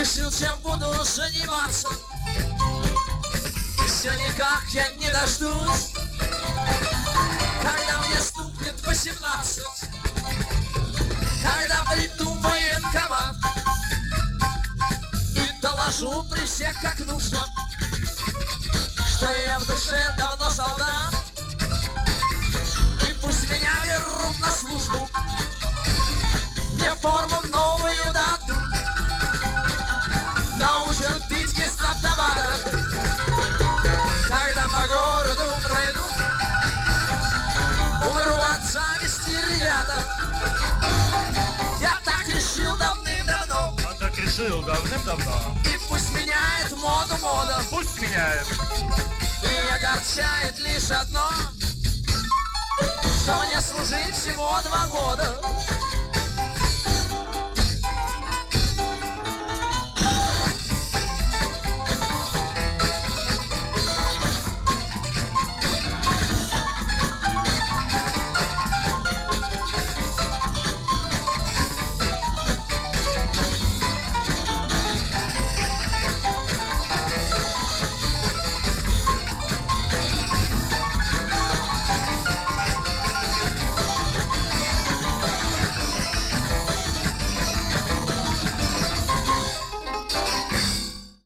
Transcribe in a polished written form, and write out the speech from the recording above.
решил, чем буду заниматься. И все никак я не дождусь, когда мне стукнет 18, когда приду в военкомат и доложу при всех, как нужно, что я в душе давно солдат. И пусть меня берут на службу, мне форму новую дадут, научат пить без автомата. Когда по городу пройду, умру от зависти, ребята. Я так решил давным-давно. А так решил давным-давно. И пусть меняет моду мода. Пусть меняет. И огорчает лишь одно, что мне служить всего 2 года.